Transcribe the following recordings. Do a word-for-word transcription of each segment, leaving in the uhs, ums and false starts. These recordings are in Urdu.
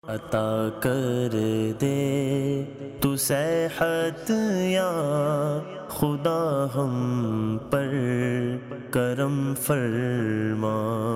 عطا کر دے تو صحت یا خدا ہم پر کرم فرما۔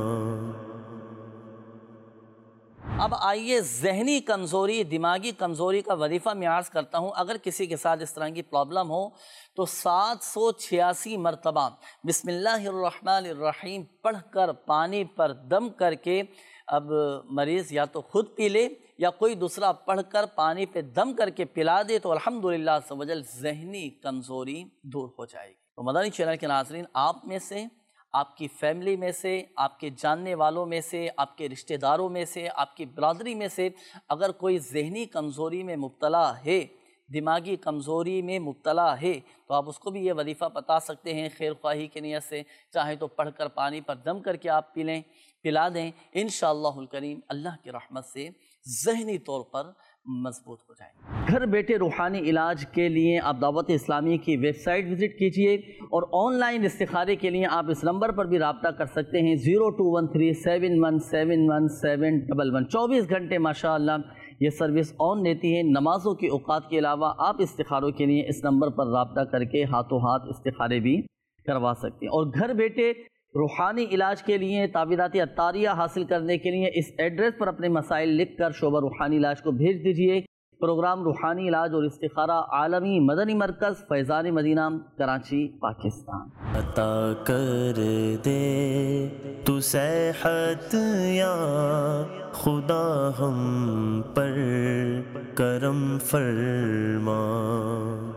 اب آئیے ذہنی کمزوری، دماغی کمزوری کا وظیفہ میں عرض کرتا ہوں۔ اگر کسی کے ساتھ اس طرح کی پرابلم ہو تو سات سو چھیاسی مرتبہ بسم اللہ الرحمن الرحیم پڑھ کر پانی پر دم کر کے اب مریض یا تو خود پی لے یا کوئی دوسرا پڑھ کر پانی پہ دم کر کے پلا دے تو الحمدللہ عز و جل ذہنی کمزوری دور ہو جائے گی۔ تو مدنی چینل کے ناظرین، آپ میں سے، آپ کی فیملی میں سے، آپ کے جاننے والوں میں سے، آپ کے رشتہ داروں میں سے، آپ کی برادری میں سے اگر کوئی ذہنی کمزوری میں مبتلا ہے، دماغی کمزوری میں مبتلا ہے، تو آپ اس کو بھی یہ وظیفہ بتا سکتے ہیں خیر خواہی کی نیت سے۔ چاہے تو پڑھ کر پانی پر دم کر کے آپ پی لیں، پلا دیں، انشاءاللہ الکریم اللہ کی رحمت سے ذہنی طور پر مضبوط ہو جائیں۔ گھر بیٹھے روحانی علاج کے لیے آپ دعوت اسلامی کی ویب سائٹ وزٹ کیجئے اور آن لائن استخارے کے لیے آپ اس نمبر پر بھی رابطہ کر سکتے ہیں، zero two one three seven one seven one seven double one. چوبیس گھنٹے ماشاءاللہ یہ سروس آن رہتی ہے۔ نمازوں کے اوقات کے علاوہ آپ استخاروں کے لیے اس نمبر پر رابطہ کر کے ہاتھوں ہاتھ استخارے بھی کروا سکتے ہیں۔ اور گھر بیٹھے روحانی علاج کے لیے تعویذات عطاریہ حاصل کرنے کے لیے اس ایڈریس پر اپنے مسائل لکھ کر شعبہ روحانی علاج کو بھیج دیجئے۔ پروگرام روحانی علاج اور استخارہ عالمی مدنی مرکز فیضان مدینہ کراچی پاکستان۔ عطا کر دے تو صحت یا خدا ہم پر کرم فرما۔